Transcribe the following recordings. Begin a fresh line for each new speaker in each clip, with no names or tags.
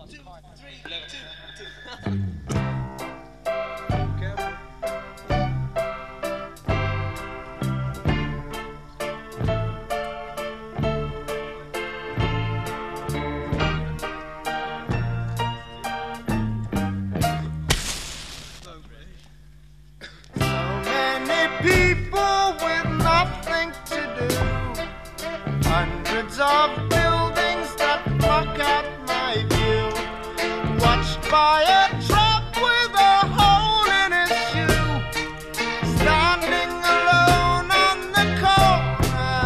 Hundreds of buildings that block out my view, watched by a tramp with a hole in his shoe, standing alone on the corner.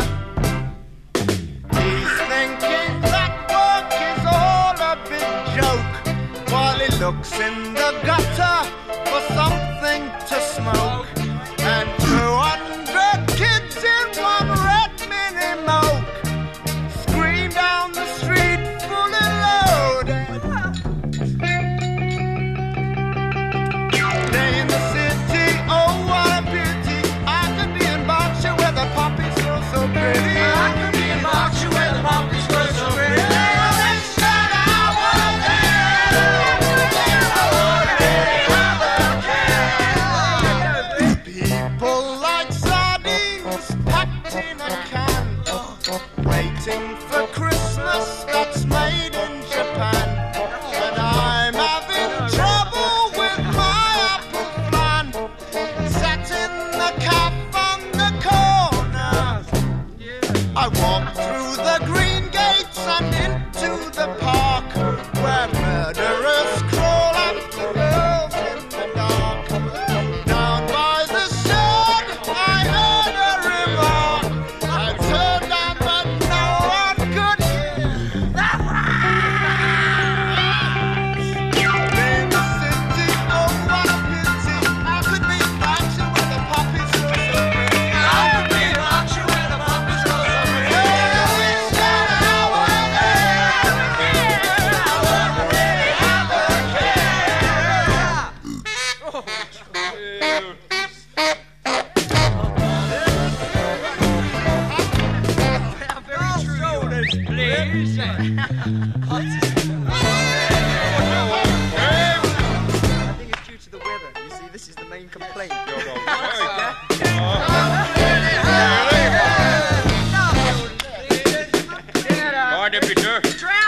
He's thinking that work is all a big joke, while he looks in the gutter for something to smoke. And 200 kids in one red mini moke scream down the street fully loaded. Day in the city, oh what a pity. I could be in Berkshire where the poppies grow so pretty. I could be in Berkshire where the poppies grow so pretty. People like sardines packed in a can, waiting for Christmas that's made in Japan. But I'm having trouble with my apple plan, sat in the cab on the corner. I walk through the green gates and into the park, where murderers crawl after girls in the dark. Down by the shed I heard a remark. I turned down but no one could hear. In the city, oh what a pity. I could be in Berkshire where the poppies grow so pretty. I could be in Berkshire where the poppies grow so pretty. I wish that I were there. I wouldn't really have a
Please.
I think it's due to the weather. You see, this is the main complaint.
Morning, Peter.